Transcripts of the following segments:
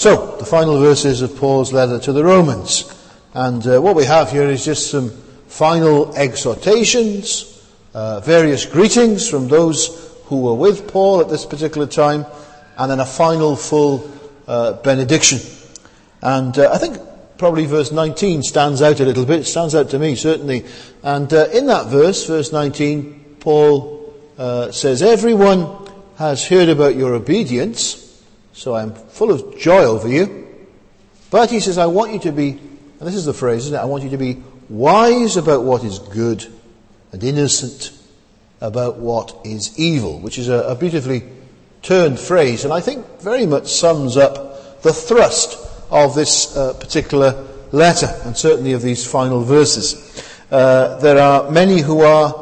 So, the final verses of Paul's letter to the Romans. And what we have here is just some final exhortations, various greetings from those who were with Paul at this particular time, and then a final full benediction. And I think probably verse 19 stands out a little bit. It stands out to me, certainly. And in that verse 19, Paul says, "Everyone has heard about your obedience, so I'm full of joy over you. But," he says, "I want you to be," and this is the phrase, isn't it? "I want you to be wise about what is good and innocent about what is evil," which is a beautifully turned phrase, and I think very much sums up the thrust of this particular letter, and certainly of these final verses. There are many who are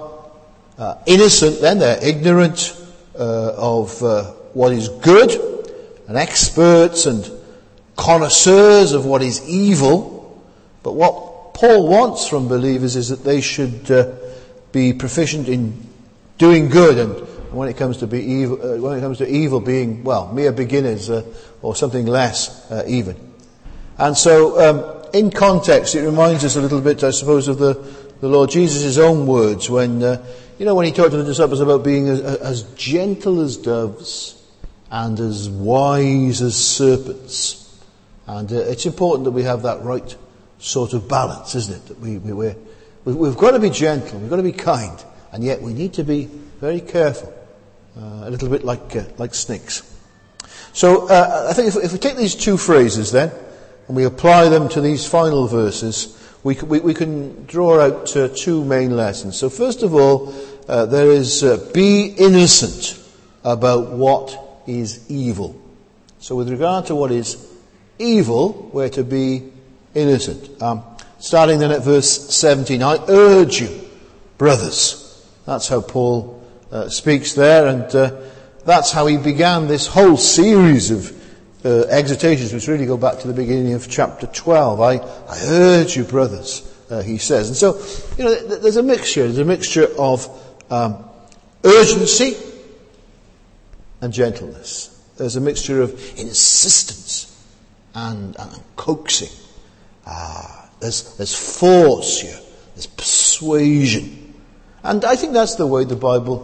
innocent then, they're ignorant of what is good, and experts and connoisseurs of what is evil. But what Paul wants from believers is that they should be proficient in doing good, and when it comes to evil, being, well, mere beginners or something less even. And so, in context, it reminds us a little bit, I suppose, of the Lord Jesus' own words when, when he talked to the disciples about being as gentle as doves and as wise as serpents. And it's important that we have that right sort of balance, isn't it? That we've got to be gentle, we've got to be kind, and yet we need to be very careful, a little bit like snakes. So I think if we take these two phrases then, and we apply them to these final verses, we can draw out two main lessons. So first of all, there is be innocent about what is evil. So with regard to what is evil, we're to be innocent. Starting then at verse 17, "I urge you, brothers." That's how Paul speaks there, and that's how he began this whole series of exhortations, which really go back to the beginning of chapter 12. I urge you, brothers, he says. And so, there's a mixture of urgency and gentleness. There's a mixture of insistence and coaxing. There's force here. There's persuasion. And I think that's the way the Bible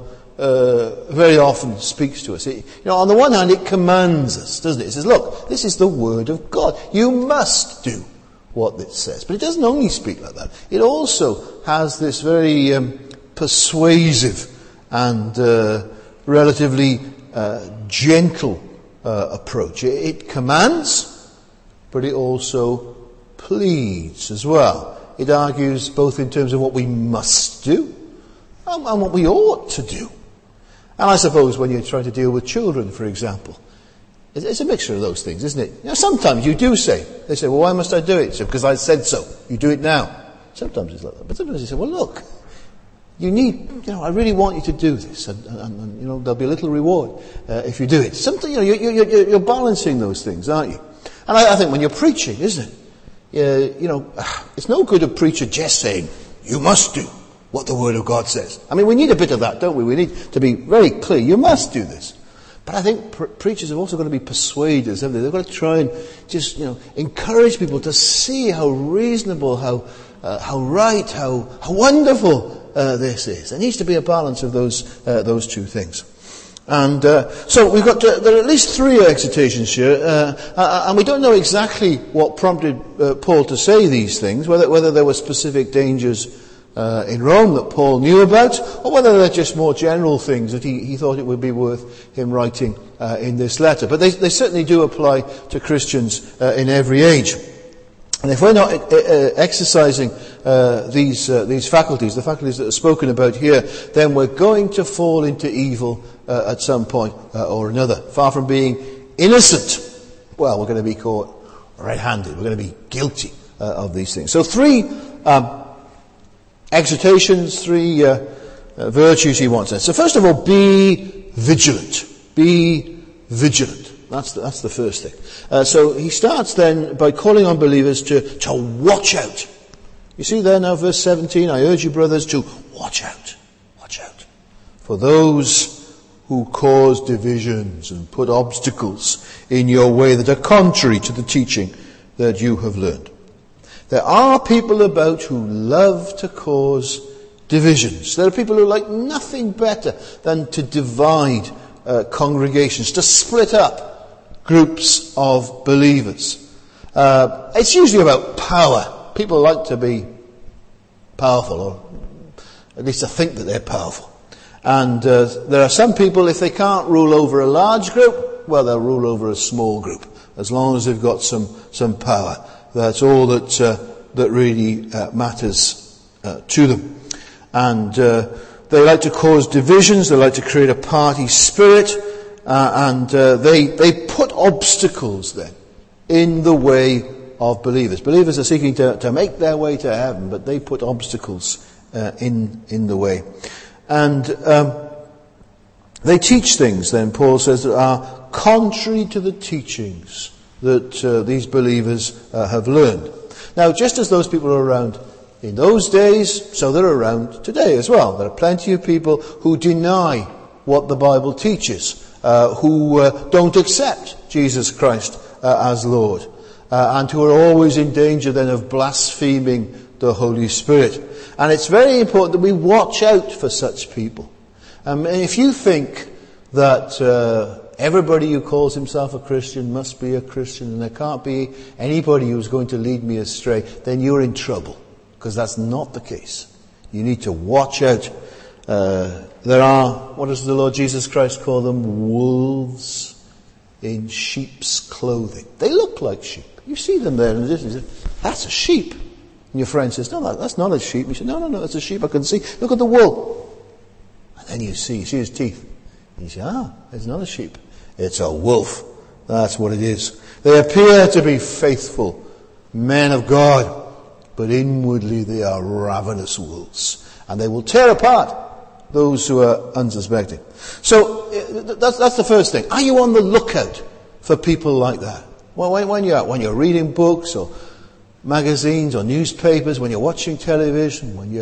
very often speaks to us. On the one hand, it commands us, doesn't it? It says, look, this is the Word of God. You must do what it says. But it doesn't only speak like that. It also has this very persuasive and relatively gentle approach. It commands, but it also pleads as well. It argues both in terms of what we must do and what we ought to do. And I suppose when you're trying to deal with children, for example, it's a mixture of those things, isn't it? Sometimes you do say, they say, well, why must I do it? So, because I said so. You do it now. Sometimes it's like that. But sometimes you say, well, look, you need, I really want you to do this, and there'll be a little reward if you do it. Something, you're balancing those things, aren't you? And I think when you're preaching, isn't it? It's no good a preacher just saying, you must do what the Word of God says. I mean, we need a bit of that, don't we? We need to be very clear. You must do this. But I think preachers have also got to be persuaders, haven't they? They've got to try and just, encourage people to see how reasonable, how right, how wonderful this is. There needs to be a balance of those two things. And so we've got there are at least three exhortations here, and we don't know exactly what prompted Paul to say these things, whether there were specific dangers in Rome that Paul knew about, or whether they're just more general things that he thought it would be worth him writing in this letter. But they certainly do apply to Christians in every age. And if we're not exercising these faculties, the faculties that are spoken about here, then we're going to fall into evil at some point or another. Far from being innocent, well, we're going to be caught red-handed. We're going to be guilty of these things. So three exhortations, three virtues he wants us. So first of all, be vigilant. Be vigilant. That's the first thing. So he starts then by calling on believers to watch out. You see there now, verse 17, I urge you, brothers, to watch out. Watch out. For those who cause divisions and put obstacles in your way that are contrary to the teaching that you have learned. There are people about who love to cause divisions. There are people who like nothing better than to divide congregations, to split up groups of believers. It's usually about power. People like to be powerful, or at least to think that they're powerful. And there are some people, if they can't rule over a large group, well, they'll rule over a small group, as long as they've got some power. That's all that really matters to them. And they like to cause divisions. They like to create a party spirit, and they put obstacles then in the way of believers. Believers are seeking to make their way to heaven, but they put obstacles in the way. And they teach things, then, Paul says, that are contrary to the teachings that these believers have learned. Now, just as those people are around in those days, so they're around today as well. There are plenty of people who deny what the Bible teaches, who don't accept Jesus Christ as Lord, and who are always in danger then of blaspheming the Holy Spirit. And it's very important that we watch out for such people. And if you think that everybody who calls himself a Christian must be a Christian, and there can't be anybody who's going to lead me astray, then you're in trouble, because that's not the case. You need to watch out. There are, what does the Lord Jesus Christ call them? Wolves in sheep's clothing. They look like sheep. You see them there in the distance. That's a sheep. And your friend says, no, that's not a sheep. You say, no, it's a sheep. I can see. Look at the wool. And then you see his teeth. And you say, it's not a sheep. It's a wolf. That's what it is. They appear to be faithful men of God, but inwardly they are ravenous wolves. And they will tear apart those who are unsuspecting. So that's the first thing. Are you on the lookout for people like that? Well, when you're reading books or magazines or newspapers, when you're watching television, when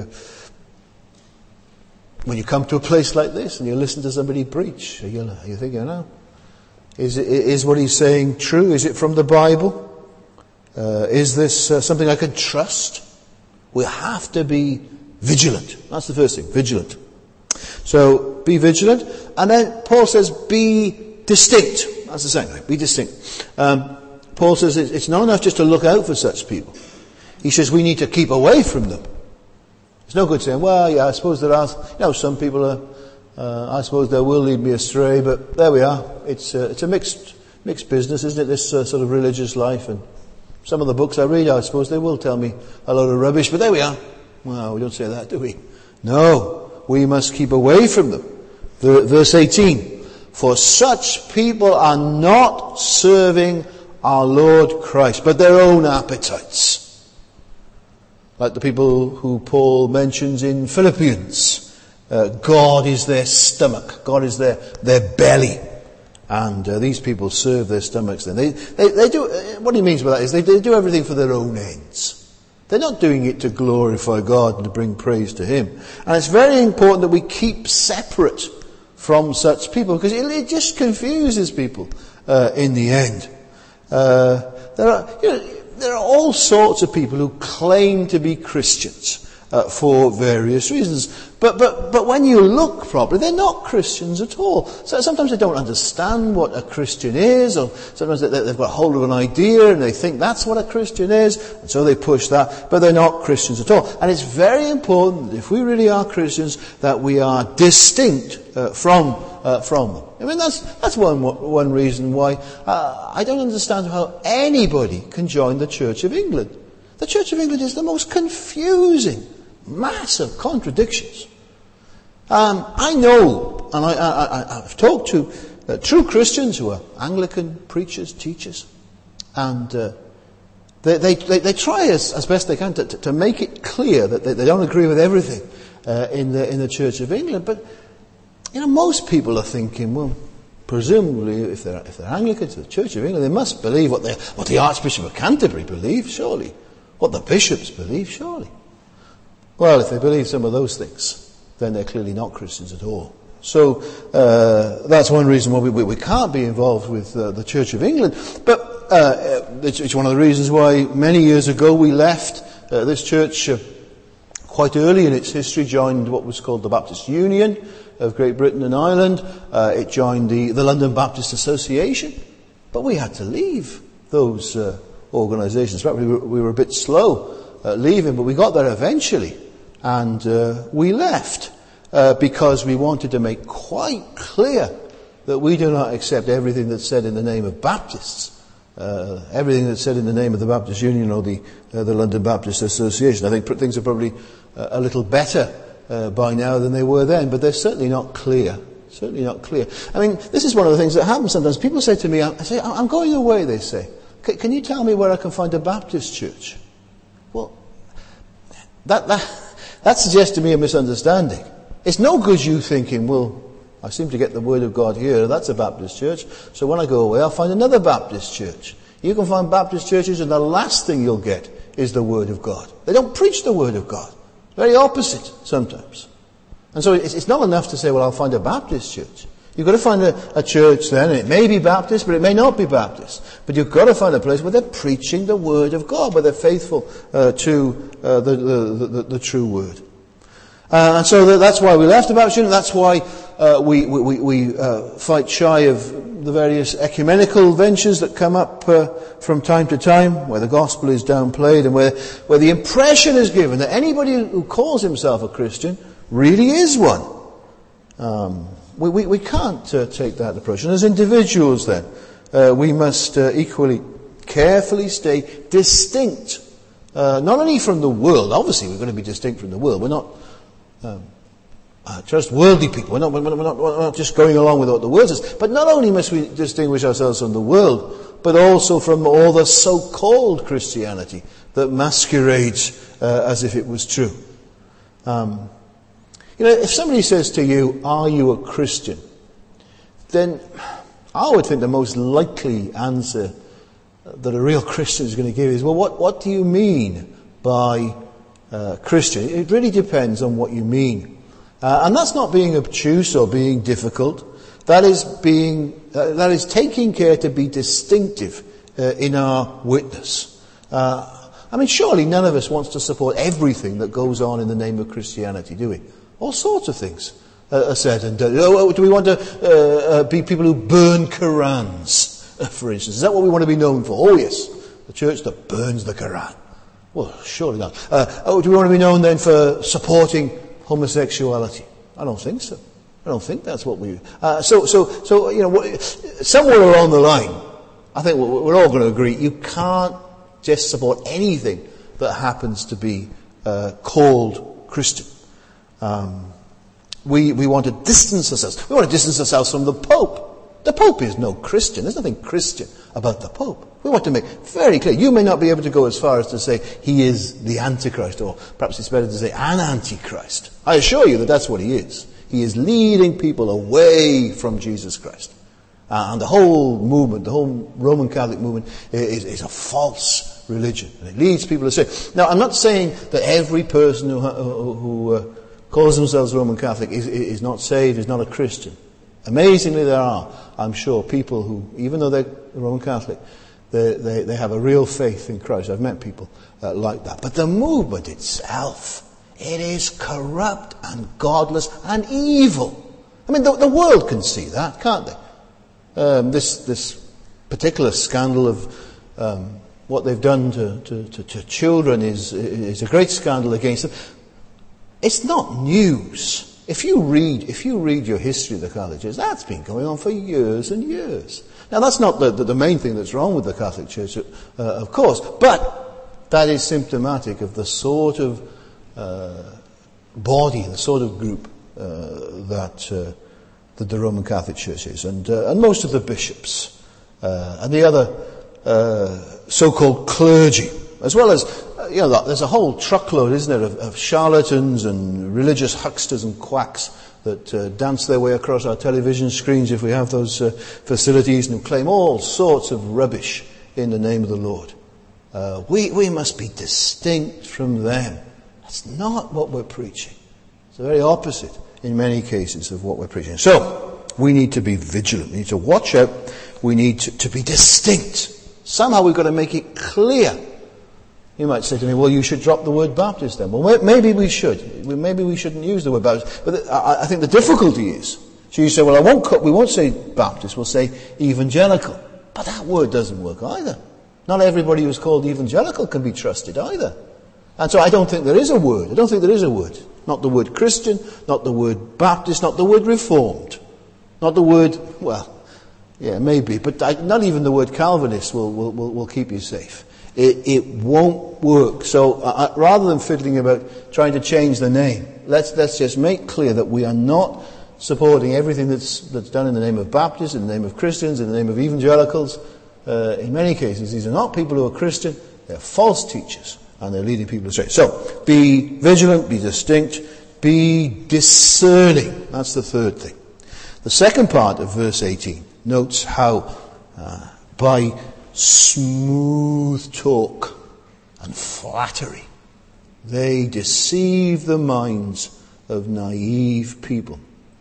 you come to a place like this and you listen to somebody preach, are you thinking, is what he's saying true? Is it from the Bible? Is this something I can trust? We have to be vigilant. That's the first thing, vigilant. So, be vigilant. And then Paul says, be distinct. That's the second thing, be distinct. Paul says it's not enough just to look out for such people. He says we need to keep away from them. It's no good saying, well, yeah, I suppose there are, some people I suppose they will lead me astray, but there we are. It's a mixed business, isn't it, this sort of religious life? And some of the books I read, I suppose they will tell me a load of rubbish, but there we are. Well, we don't say that, do we? No, we must keep away from them. Verse 18, for such people are not serving our Lord Christ, but their own appetites. Like the people who Paul mentions in Philippians. God is their stomach. God is their belly. And these people serve their stomachs then. They do, what he means by that is they do everything for their own ends. They're not doing it to glorify God and to bring praise to Him. And it's very important that we keep separate from such people, because it just confuses people in the end. There are all sorts of people who claim to be Christians for various reasons. But when you look properly, they're not Christians at all. So sometimes they don't understand what a Christian is, or sometimes they've got hold of an idea and they think that's what a Christian is, and so they push that, but they're not Christians at all. And it's very important that if we really are Christians, that we are distinct from them. I mean, that's one reason why I don't understand how anybody can join the Church of England. The Church of England is the most confusing mass of contradictions. I know, and I've talked to true Christians who are Anglican preachers, teachers, and they try as best they can to make it clear that they don't agree with everything in the Church of England. But most people are thinking, well, presumably if they're Anglicans, the Church of England, they must believe what the Archbishop of Canterbury believes, surely, what the bishops believe, surely. Well, if they believe some of those things, then they're clearly not Christians at all. So that's one reason why we can't be involved with the Church of England. But it's one of the reasons why many years ago we left this church quite early in its history, joined what was called the Baptist Union of Great Britain and Ireland. It joined the London Baptist Association. But we had to leave those organisations. In fact, we were a bit slow leaving, but we got there eventually. And we left. Because we wanted to make quite clear that we do not accept everything that's said in the name of Baptists, everything that's said in the name of the Baptist Union or the London Baptist Association. I think things are probably a little better by now than they were then, but they're certainly not clear. Certainly not clear. I mean, this is one of the things that happens sometimes. People say to me, I'm going away, they say. Can you tell me where I can find a Baptist church? Well, that suggests to me a misunderstanding. It's no good you thinking, well, I seem to get the Word of God here, that's a Baptist church, so when I go away I'll find another Baptist church. You can find Baptist churches and the last thing you'll get is the Word of God. They don't preach the Word of God. Very opposite, sometimes. And so it's not enough to say, well, I'll find a Baptist church. You've got to find a church then, and it may be Baptist, but it may not be Baptist. But you've got to find a place where they're preaching the Word of God, where they're faithful to the true Word. And so that's why we left the Baptist Union. That's why we fight shy of the various ecumenical ventures that come up from time to time, where the gospel is downplayed and where the impression is given that anybody who calls himself a Christian really is one. We can't take that approach. And as individuals then, we must equally carefully stay distinct, not only from the world. Obviously we're going to be distinct from the world. We're not just worldly people. We're not just going along with what the world says. But not only must we distinguish ourselves from the world, but also from all the so-called Christianity that masquerades as if it was true. If somebody says to you, "Are you a Christian?" then I would think the most likely answer that a real Christian is going to give is, well, what do you mean by Christian? It really depends on what you mean. And that's not being obtuse or being difficult. That is taking care to be distinctive in our witness. Surely none of us wants to support everything that goes on in the name of Christianity, do we? All sorts of things are said and done. Do we want to be people who burn Qurans, for instance? Is that what we want to be known for? Oh yes, the church that burns the Quran. Well, surely not. Do we want to be known then for supporting homosexuality? I don't think so. I don't think that's what we... So somewhere along the line, I think we're all going to agree, you can't just support anything that happens to be called Christian. We want to distance ourselves. We want to distance ourselves from the Pope. The Pope is no Christian. There's nothing Christian about the Pope. We want to make very clear. You may not be able to go as far as to say he is the Antichrist, or perhaps it's better to say an Antichrist. I assure you that that's what he is. He is leading people away from Jesus Christ. And the whole movement, the whole Roman Catholic movement is a false religion. And it leads people astray. Now, I'm not saying that every person who calls themselves Roman Catholic is not saved, is not a Christian. Amazingly, there are, I'm sure, people who, even though they're Roman Catholic, they have a real faith in Christ. I've met people like that. But the movement itself, it is corrupt and godless and evil. I mean, the world can see that, can't they? This particular scandal of what they've done to children is a great scandal against them. It's not news. If you read your history of the Catholic Church, that's been going on for years and years. Now, that's not the main thing that's wrong with the Catholic Church, of course, but that is symptomatic of the sort of body, the sort of group that the Roman Catholic Church is, and most of the bishops and the other so-called clergy, as well as there's a whole truckload, isn't there, of charlatans and religious hucksters and quacks that dance their way across our television screens if we have those facilities, and claim all sorts of rubbish in the name of the Lord. We must be distinct from them. That's not what we're preaching. It's the very opposite in many cases of what we're preaching. So, we need to be vigilant. We need to watch out. We need to be distinct. Somehow we've got to make it clear. You might say to me, well, you should drop the word Baptist then. Well, maybe we should. Maybe we shouldn't use the word Baptist. But I think the difficulty is, so you say, well, we won't say Baptist, we'll say evangelical. But that word doesn't work either. Not everybody who's called evangelical can be trusted either. And so I don't think there is a word. I don't think there is a word. Not the word Christian, not the word Baptist, not the word Reformed. Not the word, well, yeah, maybe, but not even the word Calvinist will keep you safe. It won't work. So rather than fiddling about trying to change the name, let's just make clear that we are not supporting everything that's done in the name of Baptists, in the name of Christians, in the name of evangelicals. In many cases, these are not people who are Christian. They're false teachers, and they're leading people astray. So, be vigilant, be distinct, be discerning. That's the third thing. The second part of verse 18 notes how by smooth talk and flattery they deceive the minds of naive people.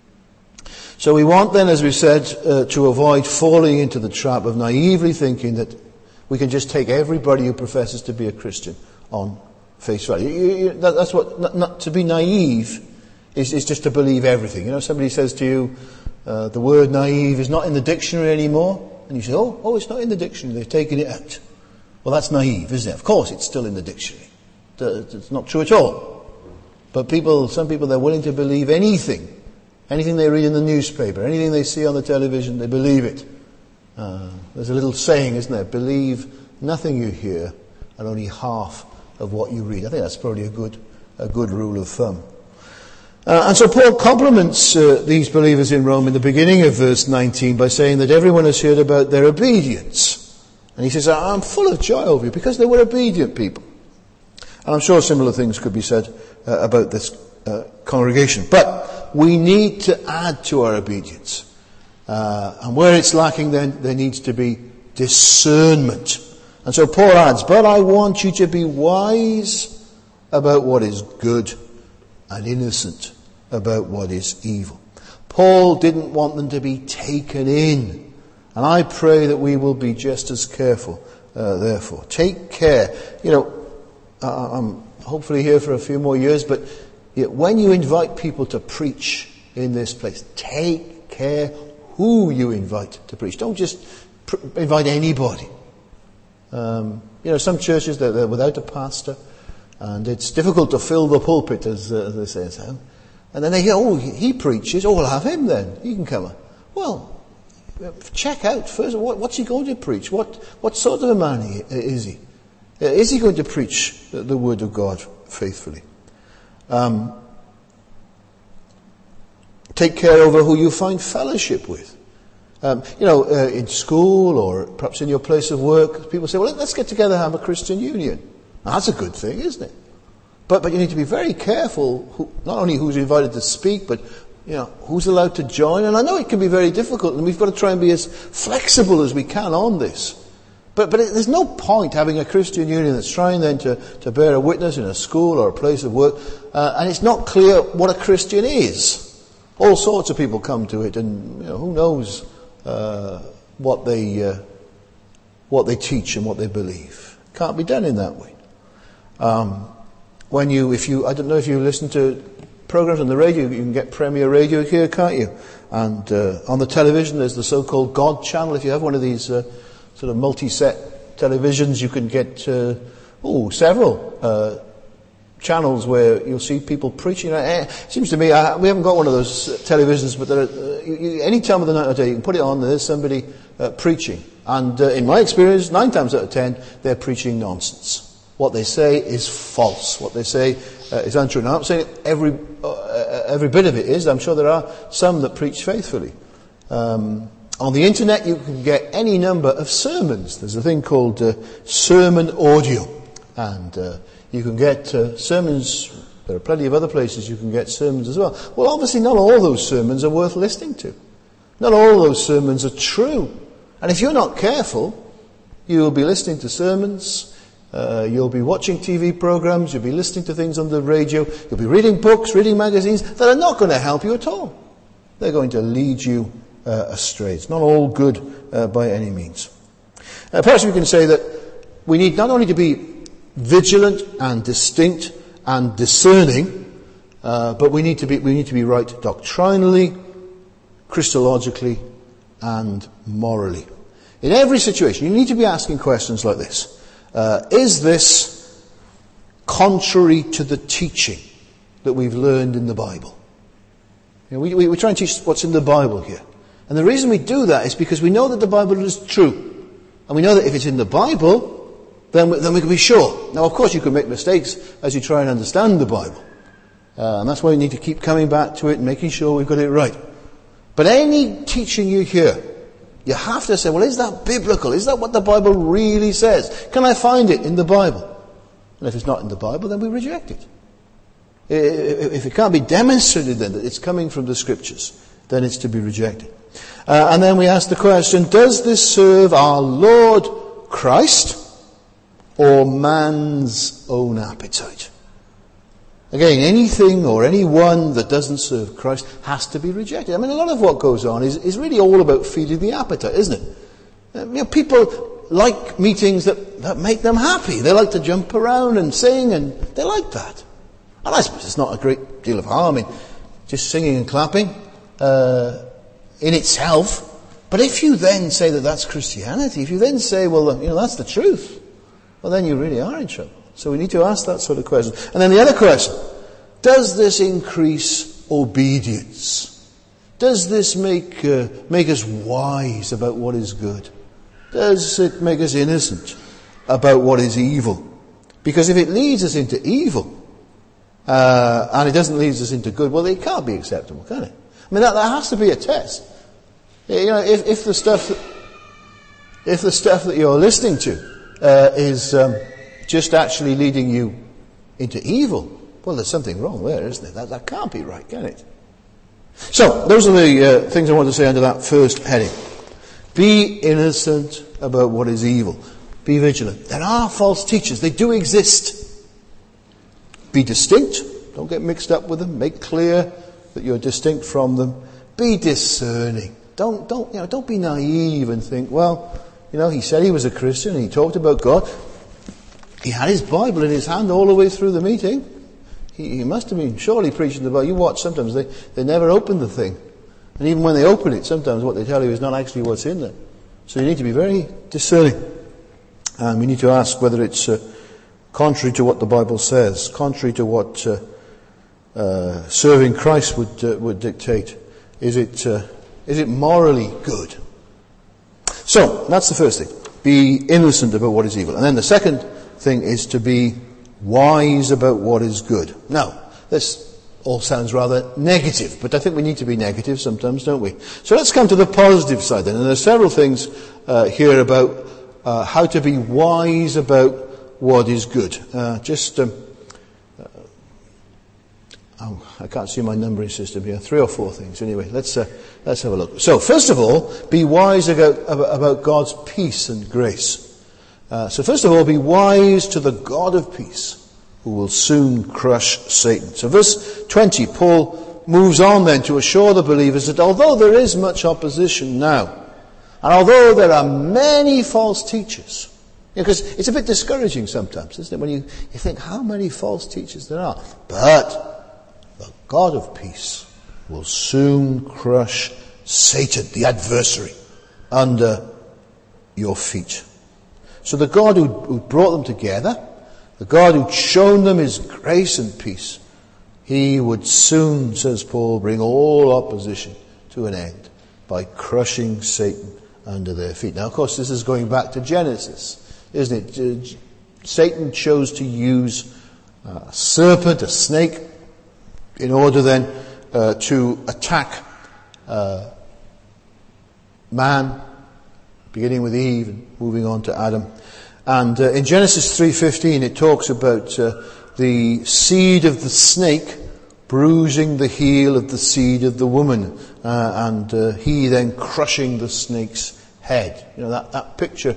So we want then, as we said, to avoid falling into the trap of naively thinking that we can just take everybody who professes to be a Christian on face value. That's what, not to be naive is just to believe everything. You know, somebody says to you, the word naive is not in the dictionary anymore. And you say, oh, it's not in the dictionary, they've taken it out. Well, that's naive, isn't it? Of course it's still in the dictionary. It's not true at all. But some people, they're willing to believe anything. Anything they read in the newspaper, anything they see on the television, they believe it. There's a little saying, isn't there? Believe nothing you hear and only half of what you read. I think that's probably a good rule of thumb. And so Paul compliments these believers in Rome in the beginning of verse 19 by saying that everyone has heard about their obedience. And he says, I'm full of joy over you because they were obedient people. And I'm sure similar things could be said about this congregation. But we need to add to our obedience. And where it's lacking, then there needs to be discernment. And so Paul adds, but I want you to be wise about what is good and innocent about what is evil. Paul didn't want them to be taken in. And I pray that we will be just as careful, therefore. Take care. You know, I'm hopefully here for a few more years, but when you invite people to preach in this place, take care who you invite to preach. Don't just invite anybody. Some churches, they're without a pastor, and it's difficult to fill the pulpit, as they say so. And then they hear, he preaches, we'll have him then. He can come. Well, check out first, what's he going to preach? What sort of a man is he? Is he going to preach the word of God faithfully? Take care over who you find fellowship with. In school or perhaps in your place of work, people say, well, let's get together and have a Christian union. Now, that's a good thing, isn't it? But you need to be very careful, not only who's invited to speak, but who's allowed to join. And I know it can be very difficult, and we've got to try and be as flexible as we can on this. But there's no point having a Christian union that's trying then to bear a witness in a school or a place of work, and it's not clear what a Christian is. All sorts of people come to it, and who knows what they teach and what they believe. Can't be done in that way. I don't know if you listen to programs on the radio, you can get Premier Radio here, can't you? And on the television, there's the so-called God channel. If you have one of these sort of multi-set televisions, you can get several channels where you'll see people preaching. It seems to me, we haven't got one of those televisions, but any time of the night or day, you can put it on, there's somebody preaching. And in my experience, 9 times out of 10, they're preaching nonsense. What they say is false. What they say is untrue. Now, I'm not saying every bit of it is. I'm sure there are some that preach faithfully. On the internet, you can get any number of sermons. There's a thing called sermon audio. And you can get sermons. There are plenty of other places you can get sermons as well. Well, obviously not all those sermons are worth listening to. Not all those sermons are true. And if you're not careful, you will be listening to sermons You'll be watching TV programs, you'll be listening to things on the radio, you'll be reading books, reading magazines that are not going to help you at all. They're going to lead you astray. It's not all good by any means. Perhaps we can say that we need not only to be vigilant and distinct and discerning, but we need to be right doctrinally, Christologically, and morally. In every situation, you need to be asking questions like this. Is this contrary to the teaching that we've learned in the Bible? You know, we try and teach what's in the Bible here. And the reason we do that is because we know that the Bible is true. And we know that if it's in the Bible, then we can be sure. Now, of course, you can make mistakes as you try and understand the Bible. And that's why we need to keep coming back to it and making sure we've got it right. But any teaching you hear, you have to say, well, is that biblical? Is that what the Bible really says? Can I find it in the Bible? And if it's not in the Bible, then we reject it. If it can't be demonstrated then that it's coming from the Scriptures, then it's to be rejected. And then we ask the question, does this serve our Lord Christ or man's own appetite? Again, anything or anyone that doesn't serve Christ has to be rejected. I mean, a lot of what goes on is really all about feeding the appetite, isn't it? People like meetings that make them happy. They like to jump around and sing, and they like that. And I suppose it's not a great deal of harm in just singing and clapping in itself. But if you then say that that's Christianity, if you then say, well, that's the truth, well, then you really are in trouble. So we need to ask that sort of question. And then the other question, does this increase obedience? Does this make us wise about what is good? Does it make us innocent about what is evil? Because if it leads us into evil, and it doesn't lead us into good, well, it can't be acceptable, can it? I mean, that has to be a test. If the stuff that you're listening to is just actually leading you into evil, well, there's something wrong there, isn't there? That can't be right, can it? So, those are the things I want to say under that first heading. Be innocent about what is evil. Be vigilant. There are false teachers. They do exist. Be distinct. Don't get mixed up with them. Make clear that you're distinct from them. Be discerning. Don't be naive and think, well, he said he was a Christian and he talked about God. He had his Bible in his hand all the way through the meeting. He must have been surely preaching the Bible. You watch, sometimes they never open the thing. And even when they open it, sometimes what they tell you is not actually what's in there. So you need to be very discerning. And we need to ask whether it's contrary to what the Bible says, contrary to what serving Christ would dictate. Is it morally good? So, that's the first thing. Be innocent about what is evil. And then the second thing is to be wise about what is good. Now, this all sounds rather negative, but I think we need to be negative sometimes, don't we? So let's come to the positive side then. And there are several things here about how to be wise about what is good. I can't see my numbering system here. 3 or 4 things. Anyway, let's have a look. So, first of all, be wise about God's peace and grace. So first of all, be wise to the God of peace, who will soon crush Satan. So verse 20, Paul moves on then to assure the believers that although there is much opposition now, and although there are many false teachers, because it's a bit discouraging sometimes, isn't it, when you think how many false teachers there are. But the God of peace will soon crush Satan, the adversary, under your feet. So the God who brought them together, the God who'd shown them his grace and peace, he would soon, says Paul, bring all opposition to an end by crushing Satan under their feet. Now, of course, this is going back to Genesis, isn't it? Satan chose to use a serpent, a snake, in order then to attack man, beginning with Eve and moving on to Adam. And in Genesis 3:15 it talks about the seed of the snake bruising the heel of the seed of the woman, and he then crushing the snake's head. That picture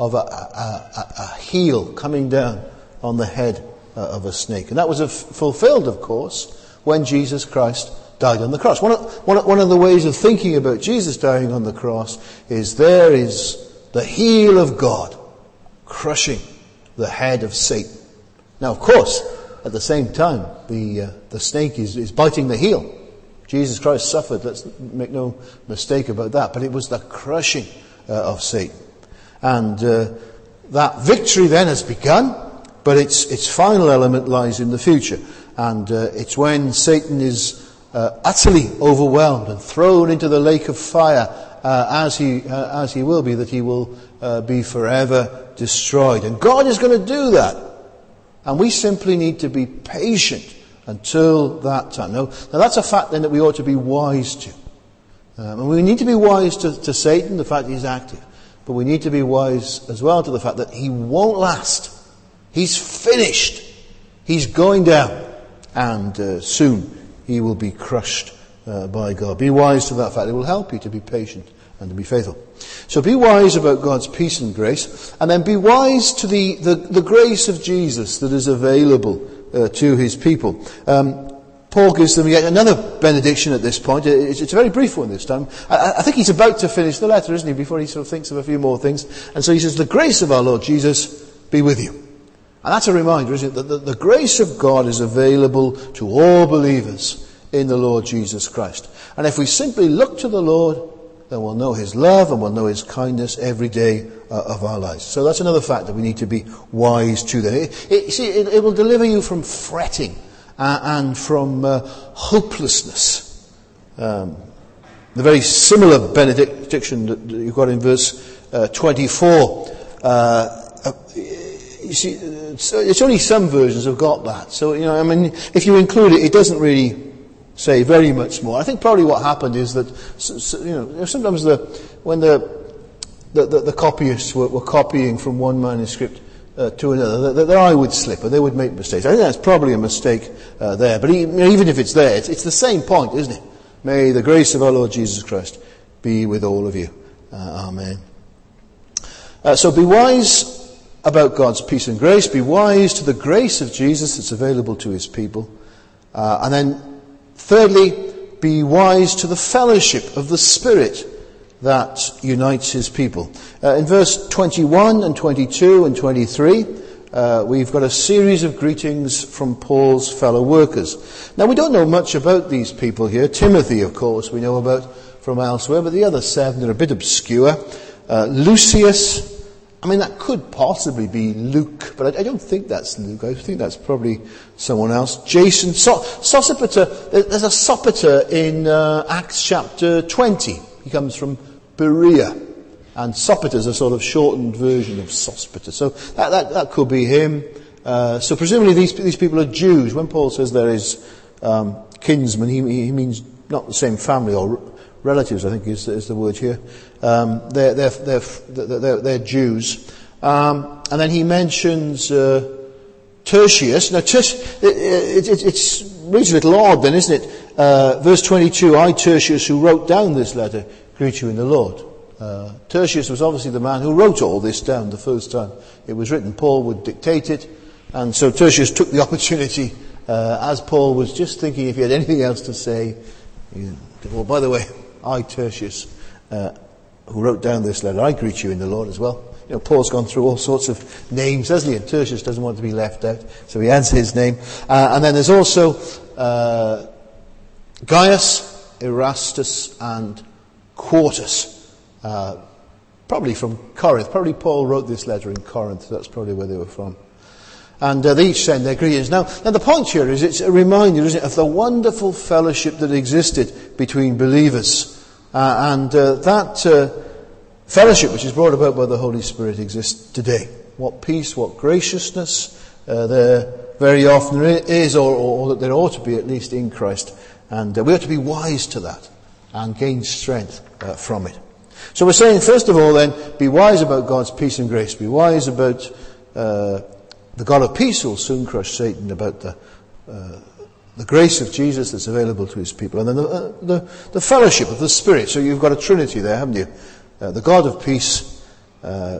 of a heel coming down on the head of a snake. And that was fulfilled, of course, when Jesus Christ died on the cross. One of the ways of thinking about Jesus dying on the cross is there is the heel of God crushing the head of Satan. Now, of course, at the same time, the snake is biting the heel. Jesus Christ suffered, let's make no mistake about that, but it was the crushing of Satan. And that victory then has begun, but its final element lies in the future. And it's when Satan is utterly overwhelmed and thrown into the lake of fire, as he will be, that he will be forever destroyed. And God is going to do that. And we simply need to be patient until that time. Now that's a fact then that we ought to be wise to. And we need to be wise to Satan, the fact that he's active. But we need to be wise as well to the fact that he won't last. He's finished. He's going down. And soon he will be crushed by God. Be wise to that fact. It will help you to be patient and to be faithful. So be wise about God's peace and grace. And then be wise to the grace of Jesus that is available to his people. Paul gives them yet another benediction at this point. It's a very brief one this time. I think he's about to finish the letter, isn't he, before he sort of thinks of a few more things. And so he says, the grace of our Lord Jesus be with you. And that's a reminder, isn't it, that the grace of God is available to all believers in the Lord Jesus Christ. And if we simply look to the Lord, then we'll know his love and we'll know his kindness every day of our lives. So that's another fact that we need to be wise to. It will deliver you from fretting and from hopelessness. The very similar benediction that you've got in verse 24. You see, it's only some versions have got that. So, if you include it, it doesn't really say very much more. I think probably what happened is that, sometimes when the copyists were copying from one manuscript to another, their eye would slip and they would make mistakes. I think that's probably a mistake there. But even if it's there, it's the same point, isn't it? May the grace of our Lord Jesus Christ be with all of you. Amen. So be wise about God's peace and grace. Be wise to the grace of Jesus that's available to his people. And then, thirdly, be wise to the fellowship of the Spirit that unites his people. In verse 21 and 22 and 23, we've got a series of greetings from Paul's fellow workers. Now, we don't know much about these people here. Timothy, of course, we know about from elsewhere, but the other 7 are a bit obscure. Lucius, that could possibly be Luke, but I don't think that's Luke. I think that's probably someone else. Jason, Sosipater, there's a Sopater in Acts chapter 20. He comes from Berea. And Sopater is a sort of shortened version of Sosipater. So that could be him. So presumably these people are Jews. When Paul says there is kinsmen, he means not the same family or relatives, I think is the word here. They're Jews. And then he mentions Tertius. Now, it's reads a little odd then, isn't it? Verse 22, I, Tertius, who wrote down this letter, greet you in the Lord. Tertius was obviously the man who wrote all this down the first time it was written. Paul would dictate it. And so Tertius took the opportunity, as Paul was just thinking if he had anything else to say. Well, by the way, I, Tertius, who wrote down this letter, I greet you in the Lord as well. Paul's gone through all sorts of names, hasn't he? And Tertius doesn't want to be left out, so he adds his name. And then there's also Gaius, Erastus, and Quartus, probably from Corinth. Probably Paul wrote this letter in Corinth. That's probably where they were from. And they each send their greetings. Now the point here is it's a reminder, isn't it, of the wonderful fellowship that existed between believers. That fellowship which is brought about by the Holy Spirit exists today. What peace, what graciousness there very often is, or that there ought to be at least in Christ. And we ought to be wise to that and gain strength from it. So we're saying, first of all then, be wise about God's peace and grace. Be wise about the God of peace who will soon crush Satan, about the grace of Jesus that's available to his people, and then the fellowship of the Spirit. So you've got a trinity there, haven't you? The God of peace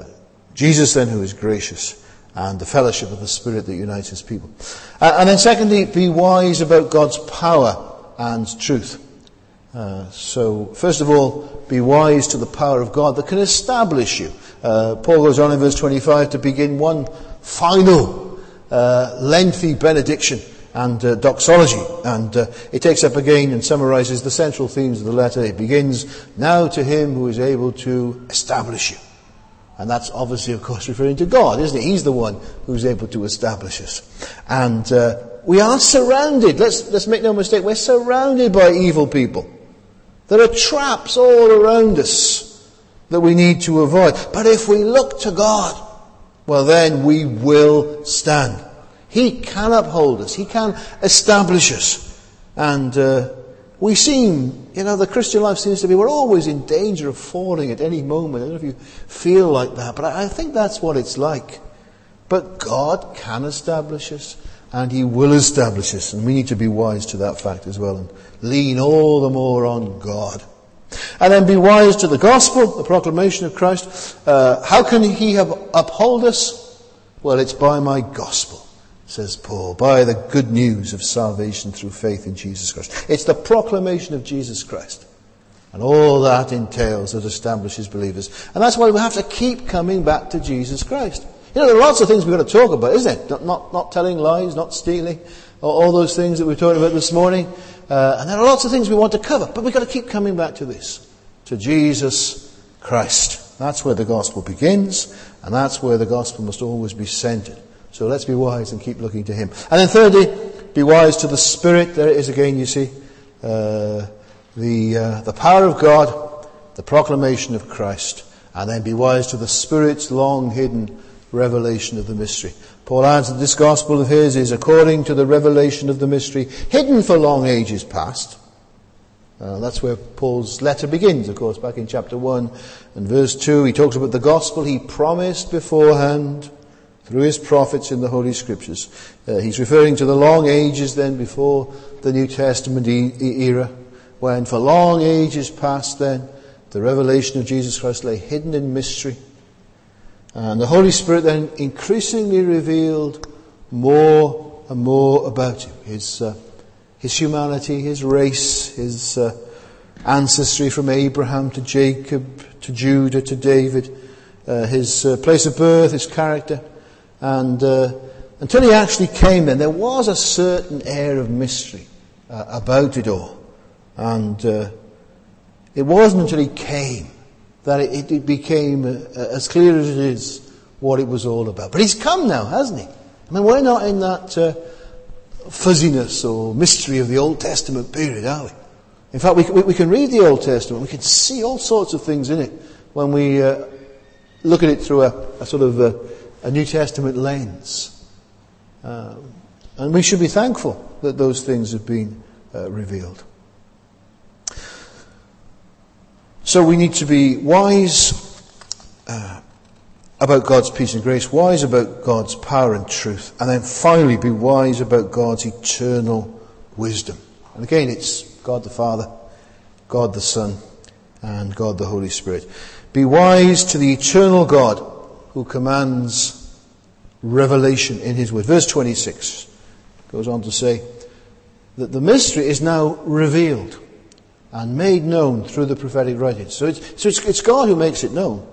Jesus then who is gracious, and the fellowship of the Spirit that unites his people. And then secondly, be wise about God's power and truth. So first of all, be wise to the power of God that can establish you. Paul goes on in verse 25 to begin one final lengthy benediction and doxology, and it takes up again and summarizes the central themes of the letter. It begins, now to him who is able to establish you. And that's obviously, of course, referring to God, isn't it? He's the one who's able to establish us. And we are surrounded, let's make no mistake, we're surrounded by evil people. There are traps all around us that we need to avoid. But if we look to God, well then we will stand. He can uphold us. He can establish us. And we seem, the Christian life seems to be, we're always in danger of falling at any moment. I don't know if you feel like that, but I think that's what it's like. But God can establish us, and he will establish us. And we need to be wise to that fact as well, and lean all the more on God. And then be wise to the gospel, the proclamation of Christ. How can he uphold us? Well, it's by my gospel, says Paul, by the good news of salvation through faith in Jesus Christ. It's the proclamation of Jesus Christ. And all that entails that establishes believers. And that's why we have to keep coming back to Jesus Christ. There are lots of things we've got to talk about, isn't it? Not telling lies, not stealing, all those things that we talked about this morning. And there are lots of things we want to cover. But we've got to keep coming back to this. To Jesus Christ. That's where the gospel begins. And that's where the gospel must always be centered. So let's be wise and keep looking to him. And then thirdly, be wise to the Spirit. There it is again, you see. The power of God, the proclamation of Christ. And then be wise to the Spirit's long hidden revelation of the mystery. Paul adds that this gospel of his is according to the revelation of the mystery, hidden for long ages past. That's where Paul's letter begins, of course, back in chapter 1 and verse 2. He talks about the gospel he promised beforehand through his prophets in the Holy Scriptures. He's referring to the long ages then before the New Testament era, when for long ages past then, the revelation of Jesus Christ lay hidden in mystery. And the Holy Spirit then increasingly revealed more and more about him. His humanity, his race, his ancestry from Abraham to Jacob, to Judah, to David, his place of birth, his character. And until he actually came then, there was a certain air of mystery about it all. And it wasn't until he came that it became as clear as it is what it was all about. But he's come now, hasn't he? I mean, we're not in that fuzziness or mystery of the Old Testament period, are we? In fact, we can read the Old Testament, we can see all sorts of things in it when we look at it through a sort of a New Testament lens. And we should be thankful that those things have been revealed. So we need to be wise about God's peace and grace, wise about God's power and truth, and then finally be wise about God's eternal wisdom. And again, it's God the Father, God the Son, and God the Holy Spirit. Be wise to the eternal God who commands revelation in his word. Verse 26 goes on to say that the mystery is now revealed and made known through the prophetic writings. So it's God who makes it known.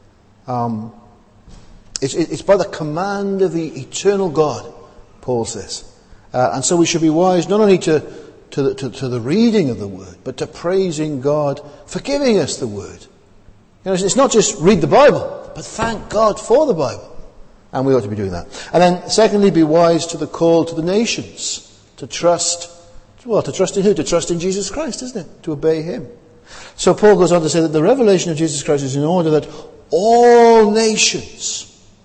It's by the command of the eternal God, Paul says. And so we should be wise not only to the reading of the word, but to praising God for giving us the word. It's not just read the Bible, but thank God for the Bible. And we ought to be doing that. And then secondly, be wise to the call to the nations to trust. Well, to trust in who? To trust in Jesus Christ, isn't it? To obey him. So Paul goes on to say that the revelation of Jesus Christ is in order that all nations.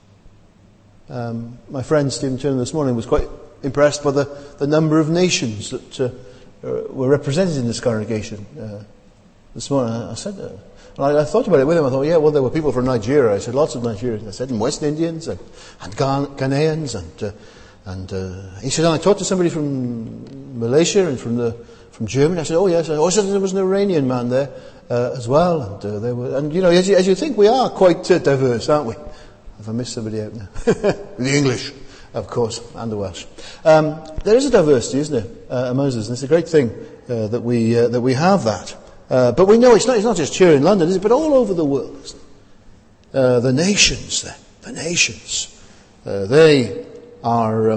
My friend Stephen Turner this morning was quite impressed by the number of nations that were represented in this congregation this morning. I said, I thought about it with him. I thought, yeah, well, there were people from Nigeria. I said, lots of Nigerians. I said, and West Indians and Ghanaians and he said, I talked to somebody from Malaysia and from Germany. I said, oh yes. I said there was an Iranian man there as well. And as you think, we are quite diverse, aren't we? Have I missed somebody out now? The English, of course, and the Welsh. There is a diversity, isn't there, amongst us? And it's a great thing that we have that. But we know it's not just here in London, is it? But all over the world, isn't it? The nations, then. The nations. They are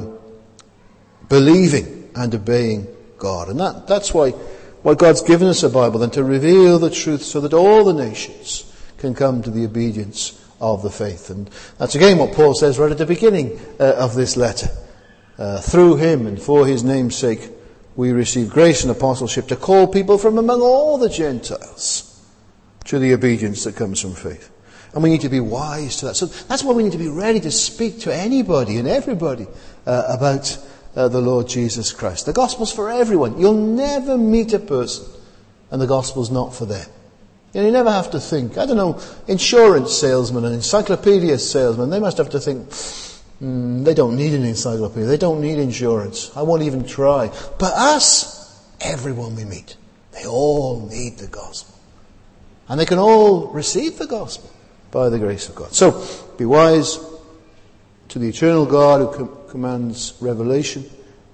believing and obeying God. And that's why God's given us a Bible, then, to reveal the truth so that all the nations can come to the obedience of the faith. And that's again what Paul says right at the beginning of this letter. Through him and for his name's sake, we receive grace and apostleship to call people from among all the Gentiles to the obedience that comes from faith. And we need to be wise to that. So that's why we need to be ready to speak to anybody and everybody about the Lord Jesus Christ. The gospel's for everyone. You'll never meet a person and the gospel's not for them. You never have to think. I don't know, insurance salesmen and encyclopedia salesmen, they must have to think, they don't need an encyclopedia. They don't need insurance. I won't even try. But us, everyone we meet, they all need the gospel. And they can all receive the gospel by the grace of God. So, be wise to the eternal God who commands revelation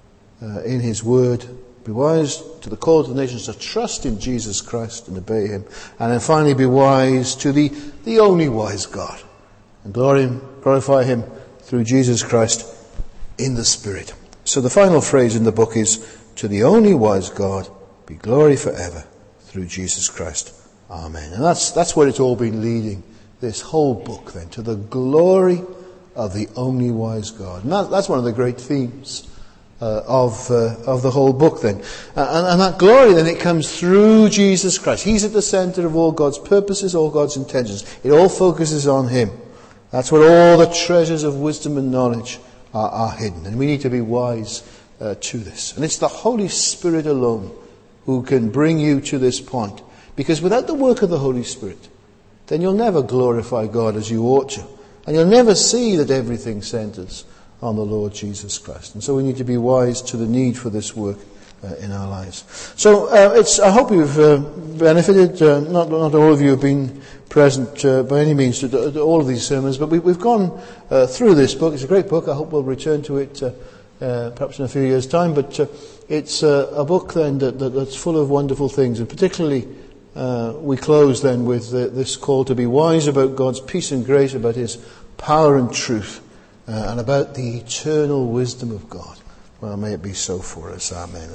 in his word. Be wise to the call to the nations to trust in Jesus Christ and obey him. And then finally be wise to the only wise God. And glorify him through Jesus Christ in the Spirit. So the final phrase in the book is, to the only wise God be glory forever through Jesus Christ. Amen. And that's where it's all been leading, this whole book then, to the glory of the only wise God. And that's one of the great themes of the whole book then. And that glory then, it comes through Jesus Christ. He's at the center of all God's purposes, all God's intentions. It all focuses on him. That's where all the treasures of wisdom and knowledge are hidden. And we need to be wise to this. And it's the Holy Spirit alone who can bring you to this point. Because without the work of the Holy Spirit, then you'll never glorify God as you ought to. And you'll never see that everything centers on the Lord Jesus Christ. And so we need to be wise to the need for this work in our lives. So I hope you've benefited. Not all of you have been present by any means to all of these sermons, but we've gone through this book. It's a great book. I hope we'll return to it perhaps in a few years' time. But it's a book then that's full of wonderful things, and particularly we close then with this call to be wise about God's peace and grace, about his power and truth, and about the eternal wisdom of God. Well, may it be so for us. Amen.